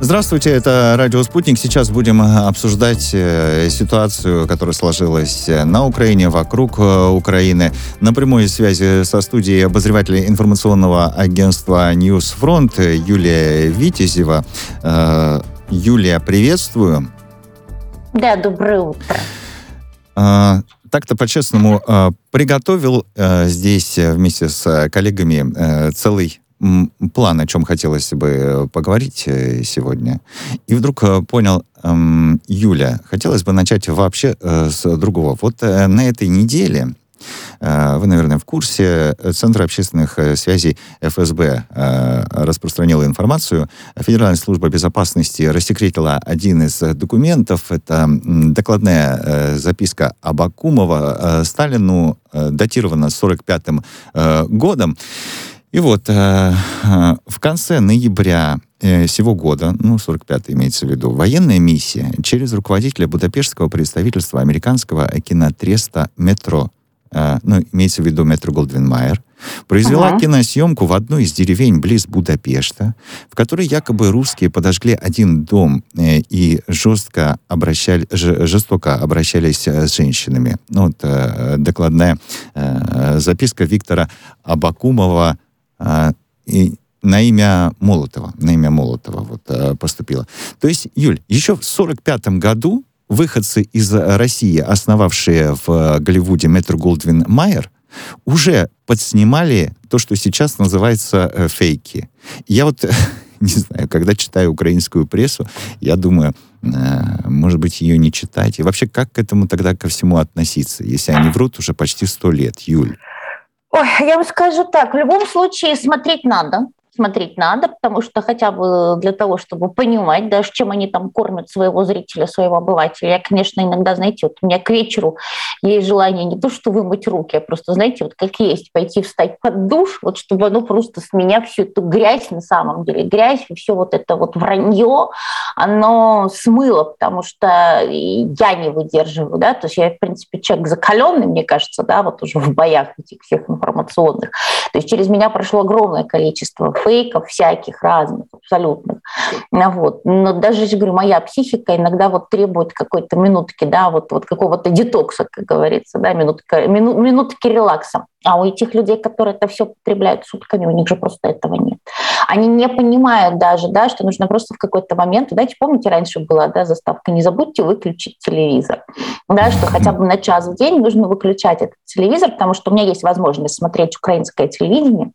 Здравствуйте, это «Радио Спутник». Сейчас будем обсуждать ситуацию, которая сложилась на Украине, вокруг Украины. На прямой связи со студией обозревателя информационного агентства «Ньюсфронт» Юлия Витязева. Юлия, приветствую. Да, доброе утро. Так-то по-честному приготовил здесь вместе с коллегами целый план, о чем хотелось бы поговорить сегодня. И вдруг понял, Юля, хотелось бы начать вообще с другого. Вот на этой неделе, вы, наверное, в курсе, Центр общественных связей ФСБ распространил информацию. Федеральная служба безопасности рассекретила один из документов. Это докладная записка Абакумова Сталину, датирована 1945 годом. И вот в конце ноября сего года, 45-й имеется в виду, военная миссия через руководителя Будапештского представительства американского кинотреста «Метро», имеется в виду «Метро Голдвин Майер», произвела киносъемку в одной из деревень близ Будапешта, в которой якобы русские подожгли один дом и жестоко обращались с женщинами. Докладная записка Виктора Абакумова на имя Молотова поступила. То есть, Юль, еще в 1945 году выходцы из России, основавшие в Голливуде Метро Голдвин Майер, уже подснимали то, что сейчас называется фейки. Я не знаю, когда читаю украинскую прессу, я думаю, может быть, ее не читать. И вообще, как к этому тогда ко всему относиться, если они врут уже почти 100 лет, Юль? Ой, я вам скажу так, в любом случае смотреть надо, потому что хотя бы для того, чтобы понимать, да, чем они там кормят своего зрителя, своего обывателя. Я, конечно, иногда, знаете, вот у меня к вечеру есть желание не то, что вымыть руки, а просто, знаете, вот как есть, пойти встать под душ, вот чтобы оно просто с меня всю эту грязь, на самом деле, грязь и все вот это вот вранье, оно смыло, потому что я не выдерживаю, да, то есть я, в принципе, человек закаленный, мне кажется, да, вот уже в боях этих всех информационных. То есть через меня прошло огромное количество фейков всяких, разных, абсолютных. Но даже, я говорю, моя психика иногда вот требует какой-то минутки, да, вот какого-то детокса, как говорится, да, минутки релакса. А у этих людей, которые это все потребляют сутками, у них же просто этого нет. Они не понимают даже, да, что нужно просто в какой-то момент, знаете, помните, раньше была, да, заставка «Не забудьте выключить телевизор», да, что хотя бы на час в день нужно выключать этот телевизор, потому что у меня есть возможность смотреть украинское телевидение.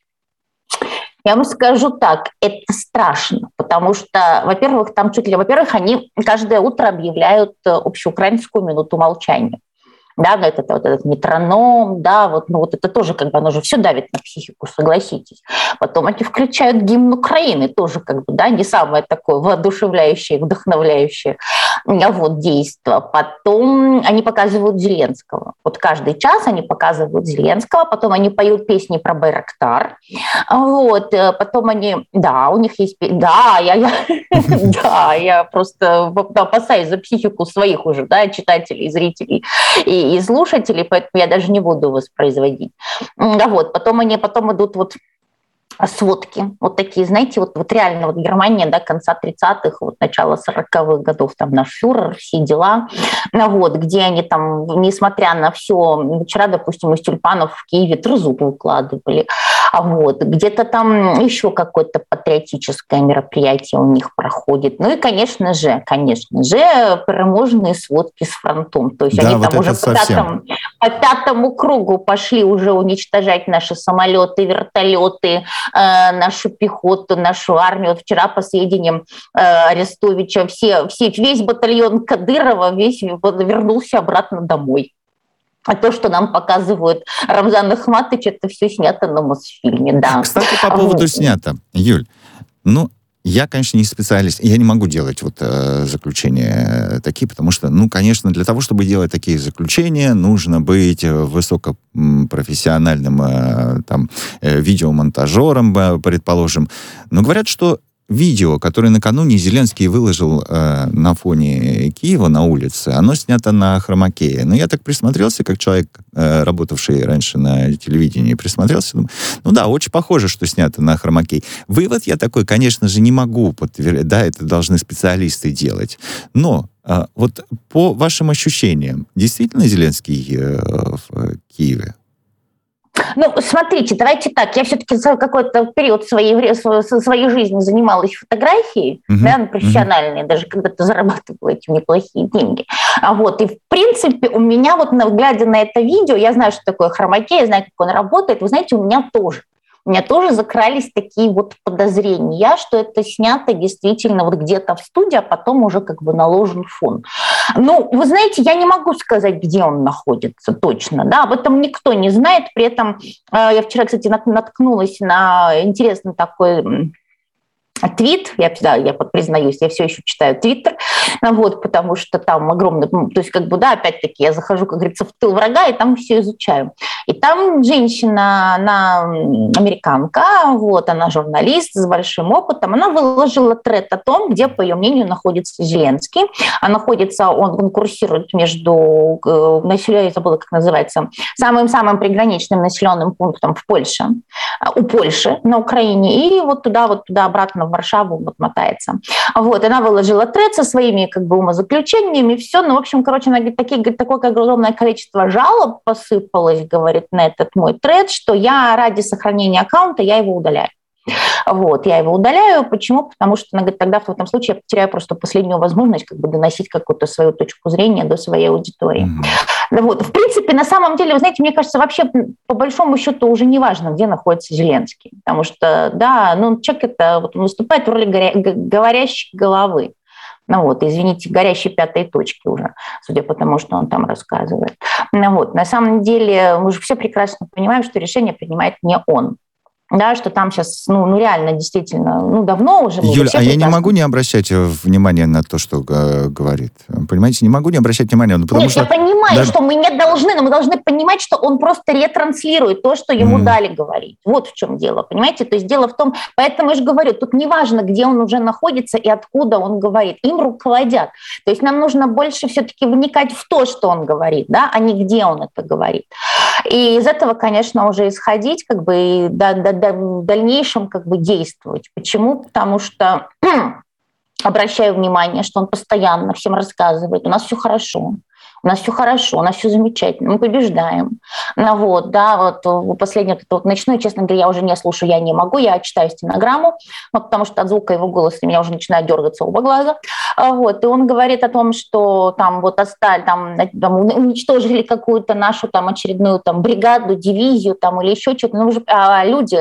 Я вам скажу так, это страшно, потому что, во-первых, они каждое утро объявляют общеукраинскую минуту молчания. Да, это вот этот метроном, да, это тоже как бы оно же все давит на психику, согласитесь. Потом они включают гимн Украины, тоже как бы, да, не самое такое воодушевляющее, вдохновляющее действо. Потом они показывают Зеленского. Вот каждый час они показывают Зеленского, потом они поют песни про Байрактар. Потом они, да, у них есть, да, я просто опасаюсь за психику своих уже, да, читателей, зрителей и слушателей, поэтому я даже не буду воспроизводить. Потом идут сводки, вот такие, знаете, вот реально Германия, да, конца 30-х, начала 40-х годов, там наш фюрер, все дела, где они там, несмотря на все, вчера, допустим, из тюльпанов в Киеве трезуб выкладывали, где-то там еще какое-то патриотическое мероприятие у них проходит. Ну и, конечно же, переможные сводки с фронтом, то есть да, они там уже по пятому кругу пошли уже уничтожать наши самолеты, вертолеты, нашу пехоту, нашу армию. Вчера, по сведениям Арестовича, весь батальон Кадырова вернулся обратно домой. А то, что нам показывают Рамзан Ахматович, это все снято на Мосфильме, да. Кстати, по поводу снято, Юль, я, конечно, не специалист, я не могу делать заключения такие, потому что, конечно, для того, чтобы делать такие заключения, нужно быть высокопрофессиональным видеомонтажером, предположим. Но говорят, что видео, которое накануне Зеленский выложил на фоне Киева на улице, оно снято на хромакее. Но я так присмотрелся, как человек, работавший раньше на телевидении, присмотрелся, думаю, ну да, очень похоже, что снято на хромакей. Вывод я такой, конечно же, не могу подтвердить, да, это должны специалисты делать. Но вот по вашим ощущениям, действительно Зеленский в Киеве? Ну, смотрите, давайте так. Я все-таки за какой-то период своей жизни занималась фотографией, да, профессиональной, даже когда-то зарабатывала этим неплохие деньги. Вот. И, в принципе, у меня, вот глядя на это видео, я знаю, что такое хромакей, я знаю, как он работает. Вы знаете, у меня тоже закрались такие вот подозрения, что это снято действительно вот где-то в студии, а потом уже как бы наложен фон. Ну, вы знаете, я не могу сказать, где он находится точно, да, об этом никто не знает. При этом я вчера, кстати, наткнулась на интересный такой твит, я признаюсь, я все еще читаю Твиттер, вот, потому что там огромный, то есть как бы, да, опять-таки я захожу, как говорится, в тыл врага, и там все изучаю. И там женщина, она американка, вот, она журналист с большим опытом, она выложила тред о том, где, по ее мнению, находится Зеленский. Он курсирует между, я забыла, как называется, самым-самым приграничным населенным пунктом в Польше, у Польши на Украине, и вот туда обратно в Варшаву вот мотается. Вот, она выложила тред со своими как бы умозаключениями, все, ну, в общем, короче, она говорит, такое огромное количество жалоб посыпалось, говорит, на этот мой тред, что я ради сохранения аккаунта, я его удаляю. Вот, я его удаляю. Почему? Потому что, она говорит, тогда в этом случае я потеряю просто последнюю возможность как бы доносить какую-то свою точку зрения до своей аудитории. Вот. В принципе, на самом деле, вы знаете, мне кажется, вообще по большому счету уже не важно, где находится Зеленский. Потому что, да, ну, человек это, вот, он выступает в роли говорящей головы. Ну вот, извините, горящей пятой точки уже, судя по тому, что он там рассказывает. Ну вот, на самом деле мы же все прекрасно понимаем, что решение принимает не он. Да, что там сейчас, ну реально, действительно, давно уже... Юль, я не могу не обращать внимания на то, что говорит. Понимаете, не могу не обращать внимания. Потому Нет, что... я понимаю, что мы не должны, но мы должны понимать, что он просто ретранслирует то, что ему дали говорить. Вот в чем дело, понимаете? То есть дело в том, поэтому я же говорю, тут не важно, где он уже находится и откуда он говорит. Им руководят. То есть нам нужно больше все-таки вникать в то, что он говорит, да, а не где он это говорит. И из этого, конечно, уже исходить, как бы, и в дальнейшем как бы действовать. Почему? Потому что обращаю внимание, что он постоянно всем рассказывает, у нас все хорошо. У нас все хорошо, у нас все замечательно, мы побеждаем. Ну вот, да, вот последнее вот ночное, честно говоря, я уже не слушаю, я не могу, я читаю стенограмму, вот, потому что от звука его голоса меня уже начинают дергаться оба глаза. Вот, и он говорит о том, что там вот там уничтожили какую-то нашу там очередную там бригаду, дивизию там или еще что-то, ну, уже люди,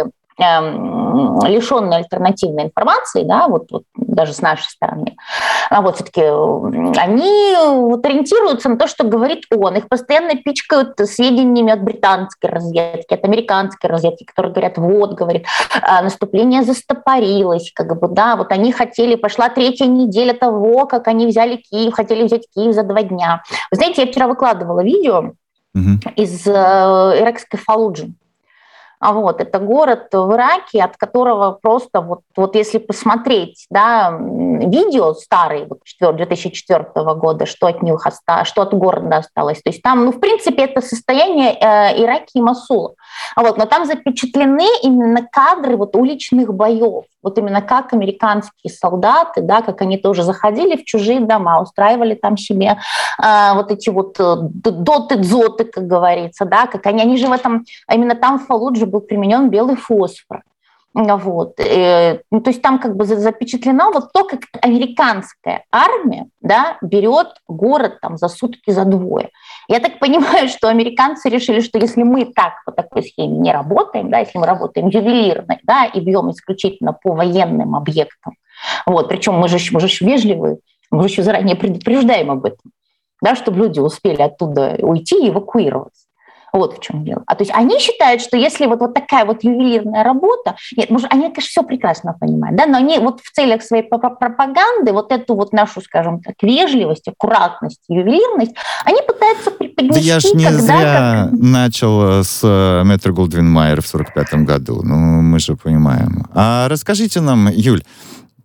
лишенные альтернативной информации, да, вот даже с нашей стороны, вот все-таки они вот ориентируются на то, что говорит он. Их постоянно пичкают сведениями от британской разведки, от американской разведки, которые говорят, вот, говорит, наступление застопорилось, как бы, да, вот они пошла 3-я неделя того, как они взяли Киев, хотели взять Киев за 2 дня. Вы знаете, я вчера выкладывала видео из иракской Фаллуджи. Вот, это город в Ираке, от которого просто вот если посмотреть, да, видео старые, 2004 года, что от них что от города осталось. То есть там, в принципе, это состояние Ирака и Мосула. Вот, но там запечатлены именно кадры уличных боев. Вот именно как американские солдаты, да, как они тоже заходили в чужие дома, устраивали там себе эти доты-дзоты, как говорится, да, как они же именно там в Фаллудже был применен белый фосфор. Вот. То есть там как бы запечатлено то, как американская армия, да, берет город там за сутки, за 2. Я так понимаю, что американцы решили, что если мы так по такой схеме не работаем, да, если мы работаем ювелирно, да, и бьем исключительно по военным объектам, вот, причем мы же вежливые, мы же еще заранее предупреждаем об этом, да, чтобы люди успели оттуда уйти и эвакуироваться. Вот в чем дело. То есть они считают, что если вот такая вот ювелирная работа, нет, может, они, конечно, все прекрасно понимают, да, но они в целях своей пропаганды эту нашу, скажем так, вежливость, аккуратность, ювелирность, они пытаются преподнести. Да я ж не зря начал с Метро-Голдвин-Майер в 1945 году, мы же понимаем. А расскажите нам, Юль,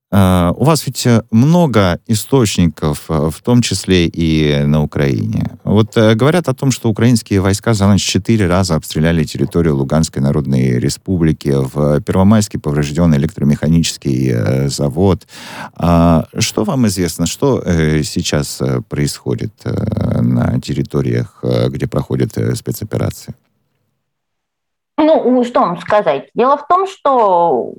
У вас ведь много источников, в том числе и на Украине. Вот говорят о том, что украинские войска за ночь 4 раза обстреляли территорию Луганской Народной Республики. В Первомайске поврежден электромеханический завод. Что вам известно, что сейчас происходит на территориях, где проходят спецоперации? Ну, что вам сказать? Дело в том, что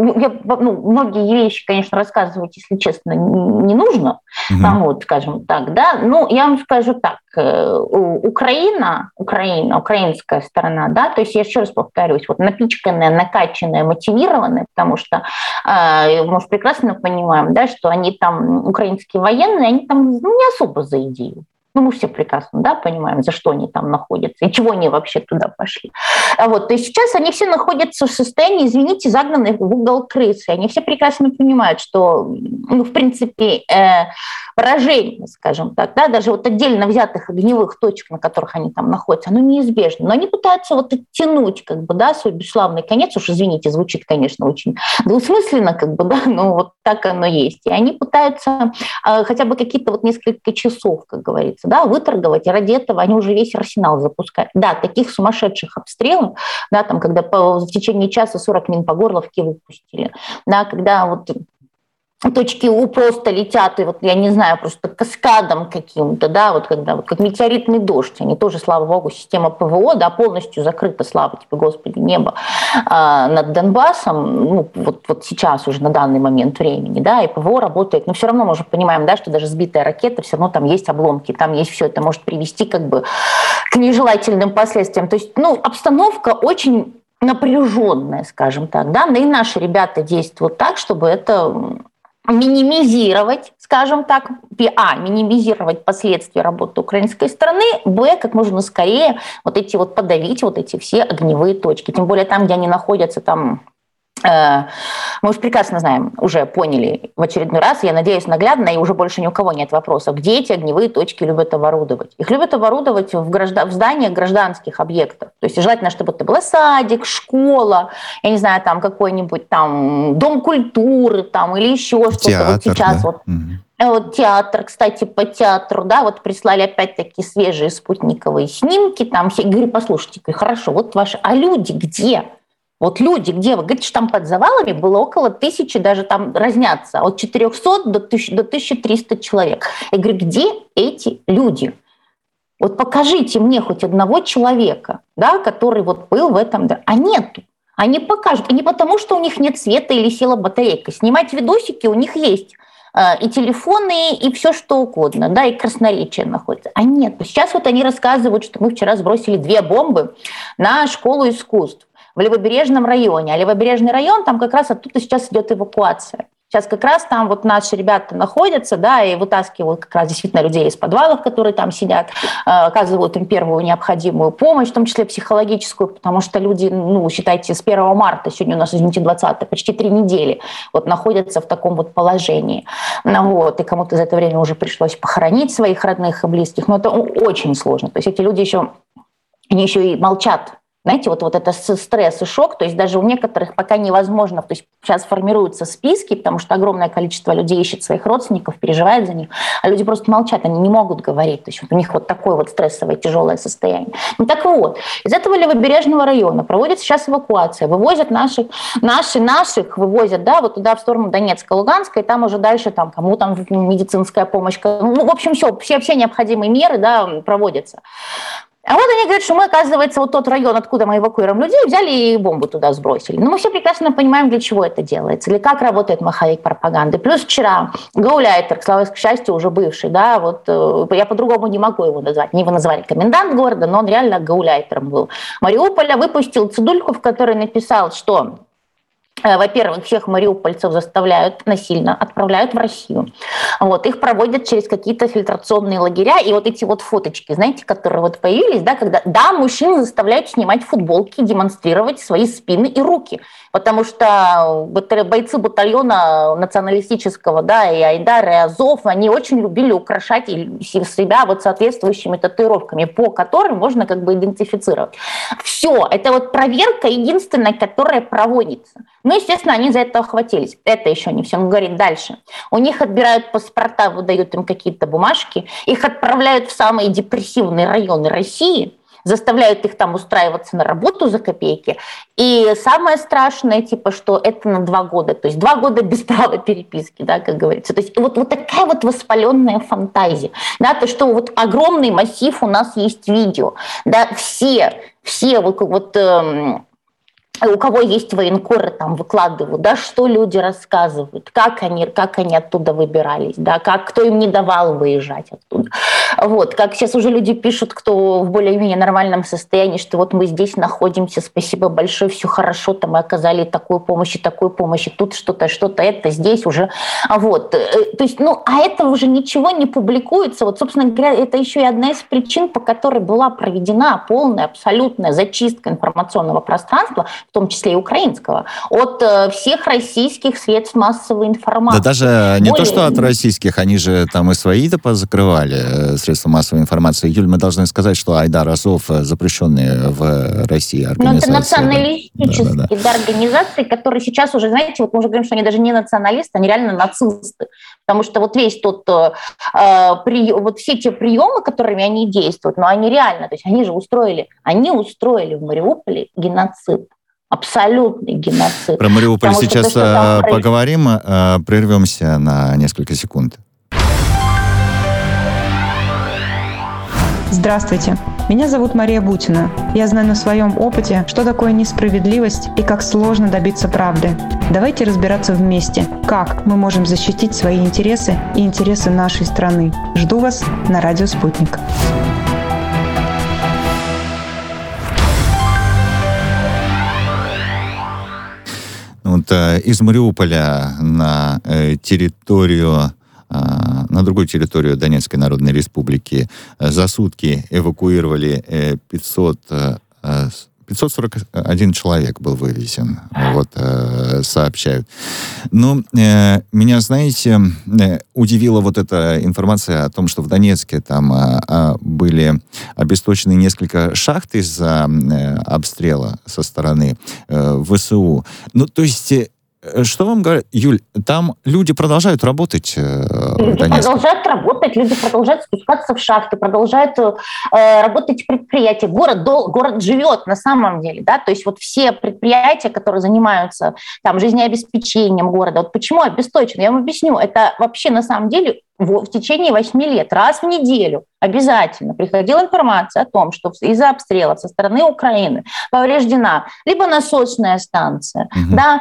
многие вещи, конечно, рассказывать, если честно, не нужно, вот, скажем так, да. Ну, я вам скажу так: Украина, украинская сторона, да, то есть я еще раз повторюсь, вот напичканная, накачанная, мотивированная, потому что мы же прекрасно понимаем, да, что они там, украинские военные, они там не особо за идею. Ну, мы все прекрасно, да, понимаем, за что они там находятся и чего они вообще туда пошли. Вот, то есть сейчас они все находятся в состоянии, извините, загнанных в угол крысы. Они все прекрасно понимают, что, ну, в принципе, поражение, скажем так, да, даже вот отдельно взятых огневых точек, на которых они там находятся, оно неизбежно. Но они пытаются вот оттянуть, как бы, да, свой бесславный конец. Уж, извините, звучит, конечно, очень двусмысленно, как бы, да, но вот так оно есть. И они пытаются хотя бы какие-то вот несколько часов, как говорится, да, выторговать, и ради этого они уже весь арсенал запускают. Да, таких сумасшедших обстрелов, да, там, когда в течение часа 40 мин по Горловке выпустили, да, когда вот точки У просто летят, и вот, я не знаю, просто каскадом каким-то, да, вот когда вот как метеоритный дождь, они тоже, слава богу, система ПВО, да, полностью закрыта, слава тебе, Господи, небо над Донбассом, ну, вот сейчас уже на данный момент времени, да, и ПВО работает, но все равно мы же понимаем, да, что даже сбитая ракета, все равно там есть обломки, там есть все, это может привести как бы к нежелательным последствиям. То есть, ну, обстановка очень напряженная, скажем так, да, но и наши ребята действуют так, чтобы это минимизировать, скажем так, минимизировать последствия работы украинской стороны, как можно скорее вот эти вот подавить вот эти все огневые точки. Тем более там, где они находятся, там мы уж прекрасно знаем, уже поняли в очередной раз, я надеюсь, наглядно, и уже больше ни у кого нет вопросов, где эти огневые точки любят оборудовать. Их любят оборудовать в зданиях гражданских объектов. То есть желательно, чтобы это был садик, школа, я не знаю, там какой-нибудь там дом культуры там, или еще что-то. Театр, вот сейчас да? вот. Вот театр, кстати, по театру, да, вот прислали опять-таки свежие спутниковые снимки, там все, говорю, послушайте, хорошо, вот ваши, а люди где? Вот люди, где вы говорите, что там под завалами было около 1000, даже там разнятся, от 400 до 1300 человек. Я говорю, где эти люди? Вот покажите мне хоть одного человека, да, который вот был в этом. Да. А нету. Они покажут. И не потому, что у них нет света или села батарейка. Снимать видосики у них есть. И телефоны, и все что угодно, да, и красноречие находится. А нет. Сейчас вот они рассказывают, что мы вчера сбросили 2 бомбы на школу искусств в Левобережном районе. А Левобережный район, там как раз оттуда сейчас идет эвакуация. Сейчас как раз там вот наши ребята находятся, да, и вытаскивают как раз действительно людей из подвалов, которые там сидят, оказывают им первую необходимую помощь, в том числе психологическую, потому что люди, ну, считайте, с 1 марта, сегодня у нас, извините, 20, почти 3 недели вот находятся в таком вот положении. Ну, вот, и кому-то за это время уже пришлось похоронить своих родных и близких, но это очень сложно. То есть эти люди они еще и молчат. Знаете, вот это стресс и шок, то есть даже у некоторых пока невозможно, то есть сейчас формируются списки, потому что огромное количество людей ищет своих родственников, переживает за них, а люди просто молчат, они не могут говорить, то есть вот у них вот такое вот стрессовое тяжелое состояние. Ну так вот, из этого Левобережного района проводится сейчас эвакуация, вывозят наших вывозят, да, вот туда в сторону Донецка, Луганска, и там уже дальше там кому там медицинская помощь, ну в общем все необходимые меры, да, проводятся. А вот они говорят, что мы, оказывается, вот тот район, откуда мы эвакуируем людей, взяли и бомбу туда сбросили. Но мы все прекрасно понимаем, для чего это делается, или как работает маховик пропаганды. Плюс вчера гауляйтер, к счастью, уже бывший, да, вот я по-другому не могу его назвать. Не его назвали комендант города, но он реально гауляйтером был. Мариуполя выпустил цедульку, в которой написал, что... Во-первых, всех мариупольцев заставляют насильно, отправляют в Россию. Вот, их проводят через какие-то фильтрационные лагеря. И вот эти вот фоточки, знаете, которые вот появились, да, когда, да, мужчин заставляют снимать футболки, демонстрировать свои спины и руки. Потому что бойцы батальона националистического, да, и Айдар, и Азов, они очень любили украшать себя вот соответствующими татуировками, по которым можно как бы идентифицировать. Все, это вот проверка единственная, которая проводится. Ну, естественно, они за это охватились. Это еще не все. Он говорит дальше. У них отбирают паспорта, выдают им какие-то бумажки, их отправляют в самые депрессивные районы России, заставляют их там устраиваться на работу за копейки. И самое страшное, типа, что это на 2 года. То есть 2 года без права переписки, да, как говорится. То есть вот такая вот воспаленная фантазия. Да, то, что вот огромный массив у нас есть видео. Да, все у кого есть военкоры, там выкладывают, да, что люди рассказывают, как они оттуда выбирались, да, кто им не давал выезжать оттуда. Вот, как сейчас уже люди пишут, кто в более-менее нормальном состоянии, что вот мы здесь находимся, спасибо большое, все хорошо, там мы оказали такую помощь, и тут что-то, это здесь уже. Вот, то есть, а это уже ничего не публикуется. Вот, собственно говоря, это еще и одна из причин, по которой была проведена полная, абсолютная зачистка информационного пространства, в том числе и украинского, от всех российских средств массовой информации. Да даже не то, что от российских, они же там и свои-то позакрывали средства массовой информации. Юль, мы должны сказать, что Айдар Азов запрещенные в России организации. Но это националистические организации, которые сейчас уже, знаете, вот мы уже говорим, что они даже не националисты, они реально нацисты. Потому что вот весь тот вот все те приемы, которыми они действуют, но они реально, то есть они устроили в Мариуполе геноцид. Абсолютный геноцид. Про Мариуполь сейчас поговорим, прервемся на несколько секунд. Здравствуйте, меня зовут Мария Бутина. Я знаю на своем опыте, что такое несправедливость и как сложно добиться правды. Давайте разбираться вместе, как мы можем защитить свои интересы и интересы нашей страны. Жду вас на радио «Спутник». Вот из Мариуполя на другую территорию Донецкой Народной Республики за сутки эвакуировали 541 человек был вывезен, вот, сообщают. Но меня, знаете, удивила вот эта информация о том, что в Донецке там были обесточены несколько шахт из-за обстрела со стороны ВСУ. Ну, то есть... Что вам говорят, Юль, там люди продолжают работать? Люди продолжают работать, люди продолжают спускаться в шахты, продолжают работать предприятия. Город живет на самом деле, да, то есть вот все предприятия, которые занимаются там жизнеобеспечением города, вот почему обесточены, я вам объясню, это вообще на самом деле в течение 8 лет, раз в неделю обязательно приходила информация о том, что из-за обстрелов со стороны Украины повреждена либо насосная станция, да,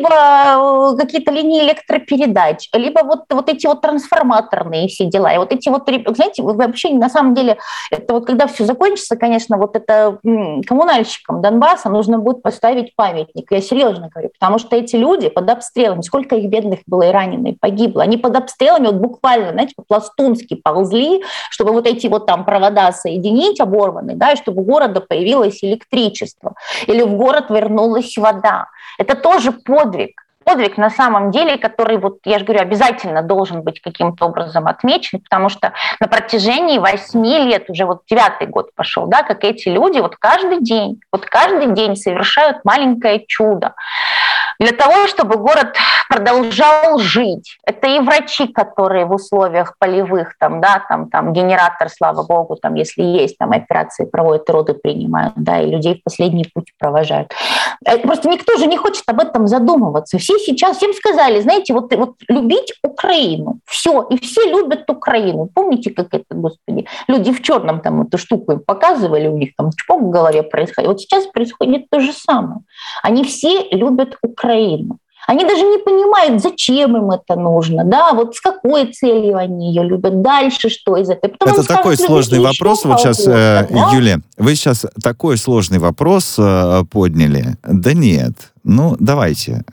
либо какие-то линии электропередач, либо вот эти вот трансформаторные все дела. И вот эти вот, знаете, вообще на самом деле, это вот когда все закончится, конечно, вот это коммунальщикам Донбасса нужно будет поставить памятник. Я серьезно говорю, потому что эти люди под обстрелами, сколько их бедных было и раненых, погибло, они под обстрелами вот буквально, знаете, по-пластунски ползли, чтобы вот эти вот там провода соединить оборванные, да, и чтобы у города появилось электричество, или в город вернулась вода. Это тоже подвиг. Подвиг на самом деле, который, вот я же говорю, обязательно должен быть каким-то образом отмечен, потому что на протяжении 8 лет, уже вот 9-й год пошел, да, как эти люди вот каждый день совершают маленькое чудо для того, чтобы город продолжал жить. Это и врачи, которые в условиях полевых, там генератор, слава богу, там, если есть, там операции проводят, роды принимают, да, и людей в последний путь провожают. Просто никто же не хочет об этом задумываться. Все сейчас, всем сказали, знаете, вот любить Украину, все, и все любят Украину. Помните, как это, господи, люди в черном там эту штуку им показывали, у них там чпок в голове происходит. Вот сейчас происходит то же самое. Они все любят Украину. Они даже не понимают, зачем им это нужно, да, вот с какой целью они ее любят, дальше что из этого. Потом это такой сложный вопрос, вот сейчас, Юлия, вы сейчас такой сложный вопрос подняли. Да нет, ну давайте,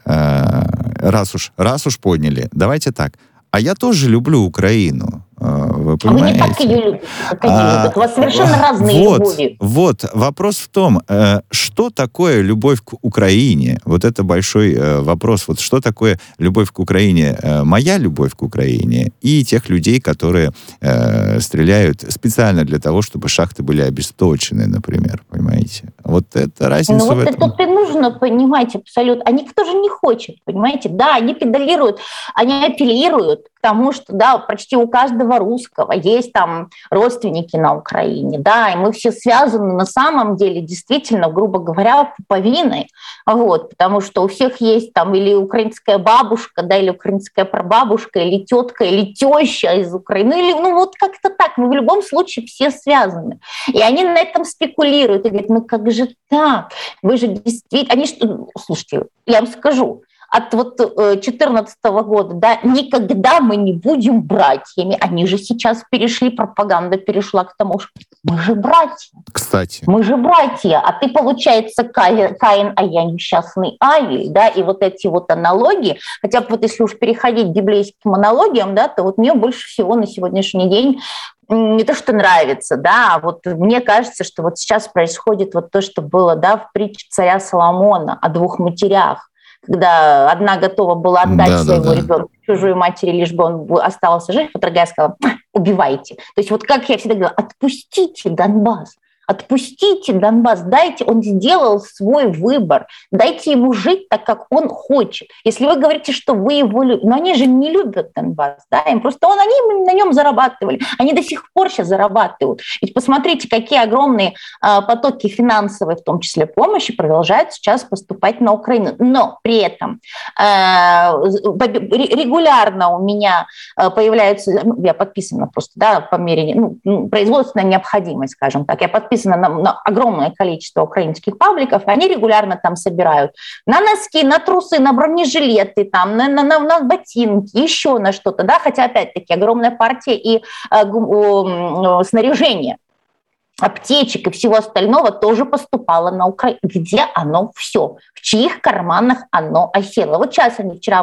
раз уж подняли, давайте так. А я тоже люблю Украину. Вы понимаете? А вы не так ее любите, как они любят. У вас совершенно разные любови. Вот, вопрос в том, что такое любовь к Украине? Вот это большой вопрос. Вот что такое любовь к Украине? Моя любовь к Украине и тех людей, которые стреляют специально для того, чтобы шахты были обесточены, например, понимаете? Вот это разница Ну в вот этом. это и нужно понимать абсолютно. А никто же не хочет, понимаете? Да, они педалируют, они апеллируют к тому, что, да, почти у каждого русского есть там родственники на Украине, да, и мы все связаны на самом деле действительно, грубо говоря, пуповиной, вот, потому что у всех есть там или украинская бабушка, да, или украинская прабабушка, или тетка, или теща из Украины, или, ну вот как-то так, мы в любом случае все связаны. И они на этом спекулируют и говорят, ну как же так? Вы же действительно... Они что... Слушайте, я вам скажу, от вот 2014 года, да, никогда мы не будем братьями. Они же сейчас перешли, пропаганда перешла к тому, что мы же братья. Кстати. Мы же братья, а ты, получается, Каин, а я несчастный Авель, да, и вот эти вот аналогии, хотя бы вот если уж переходить к библейским аналогиям, да, то вот мне больше всего на сегодняшний день не то, что нравится, да, а вот мне кажется, что вот сейчас происходит вот то, что было, да, в притче царя Соломона о двух матерях, когда одна готова была отдать своего ребенка чужой матери, лишь бы он остался жив, а другая сказала, убивайте. То есть вот как я всегда говорю, отпустите Донбасс. Отпустите Донбасс, дайте, он сделал свой выбор, дайте ему жить так, как он хочет. Если вы говорите, что вы его любите, но они же не любят Донбасс, да, им просто они на нем зарабатывали, они до сих пор сейчас зарабатывают. Ведь посмотрите, какие огромные потоки финансовой, в том числе помощи, продолжают сейчас поступать на Украину. Но при этом регулярно у меня появляются, я подписана просто, да, по мере, производственная необходимость, скажем так, я подписана на огромное количество украинских пабликов, и они регулярно там собирают на носки, на трусы, на бронежилеты, там, на ботинки, еще на что-то, да, хотя, опять-таки, огромная партия и снаряжение, аптечек и всего остального тоже поступало на Украину. Где оно все? В чьих карманах оно осело? Вот сейчас они вчера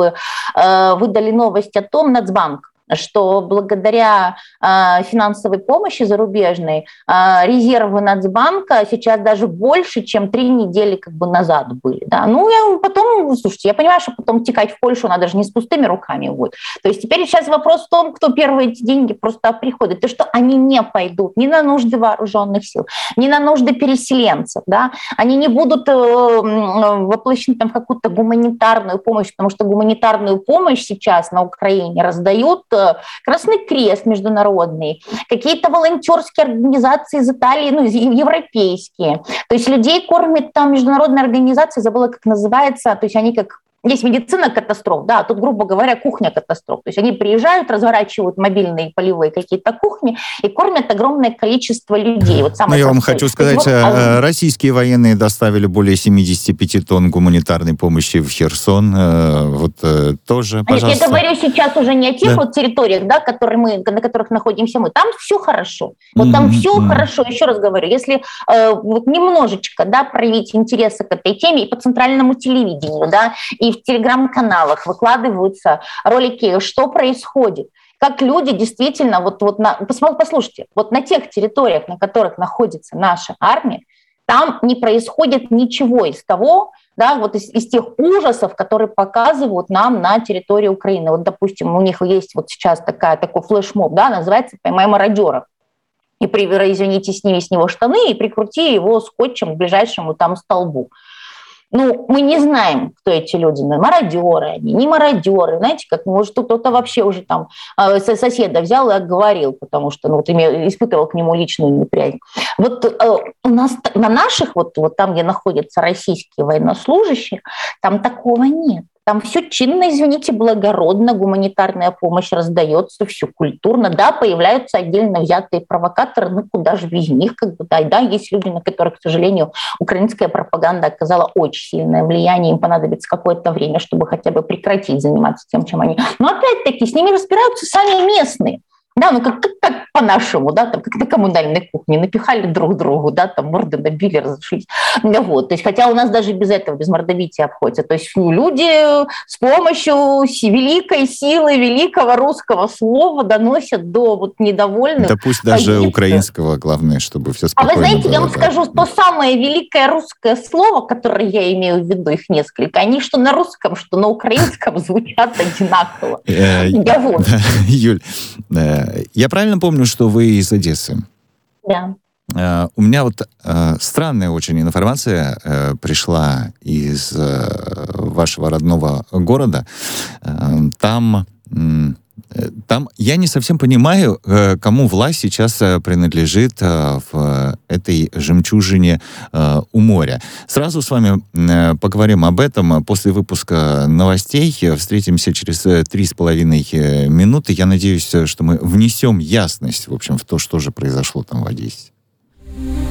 выдали новость о том, Нацбанк, что благодаря финансовой помощи зарубежной резервы Нацбанка сейчас даже больше, чем 3 недели как бы назад были. Да? Слушайте, я понимаю, что потом текать в Польшу надо же не с пустыми руками будет. То есть теперь сейчас вопрос в том, кто первые эти деньги просто приходит. То, что они не пойдут ни на нужды вооруженных сил, ни на нужды переселенцев. Да? Они не будут воплощены там в какую-то гуманитарную помощь, потому что гуманитарную помощь сейчас на Украине раздают Красный Крест международный, какие-то волонтерские организации из Италии, европейские. То есть людей кормит там международная организация, забыла, как называется, то есть они как... Есть медицина катастроф, да, тут, грубо говоря, кухня катастроф. То есть они приезжают, разворачивают мобильные полевые какие-то кухни и кормят огромное количество людей. Вот я вам хочу сказать, российские военные доставили более 75 тонн гуманитарной помощи в Херсон. Тоже, пожалуйста. Я говорю сейчас уже не о тех вот территориях, да, на которых находимся мы. Там все хорошо. Вот там все хорошо. Еще раз говорю, если вот немножечко, да, проявить интересы к этой теме и по центральному телевидению, да, и в телеграм-каналах выкладываются ролики, что происходит, как люди действительно, послушайте, вот на тех территориях, на которых находится наша армия, там не происходит ничего из того, да, вот из тех ужасов, которые показывают нам на территории Украины. Вот, допустим, у них есть вот сейчас такой флешмоб, да, называется «Поймай мародера». И извините, сними с него штаны и прикрути его скотчем к ближайшему там столбу. Мы не знаем, кто эти люди, мародеры они, не мародеры, знаете, как, может, кто-то вообще уже там соседа взял и отговорил, потому что, испытывал к нему личную неприязнь. Вот у нас на наших, вот там, где находятся российские военнослужащие, там такого нет. Там все чинно, извините, благородно, гуманитарная помощь раздается, все культурно. Да, появляются отдельно взятые провокаторы, куда же без них, да, есть люди, на которых, к сожалению, украинская пропаганда оказала очень сильное влияние, им понадобится какое-то время, чтобы хотя бы прекратить заниматься тем, чем они. Но опять-таки с ними разбираются сами местные. Да, как по-нашему, да, там, как на коммунальной кухне, напихали друг другу, да, там морды набили, разошлись. То есть, хотя у нас даже без этого, без мордобития обходится. То есть люди с помощью великой силы, великого русского слова доносят до недовольных. Да пусть даже украинского, главное, чтобы все спокойно было. А вы знаете, я вам скажу, то самое великое русское слово, которое я имею в виду, их несколько, они что на русском, что на украинском звучат одинаково. Юль, я правильно помню, что вы из Одессы? Да. У меня вот странная очень информация пришла из вашего родного города. Там я не совсем понимаю, кому власть сейчас принадлежит в этой жемчужине у моря. Сразу с вами поговорим об этом после выпуска новостей. Встретимся через 3,5 минуты. Я надеюсь, что мы внесем ясность, в общем, в то, что же произошло там в Одессе.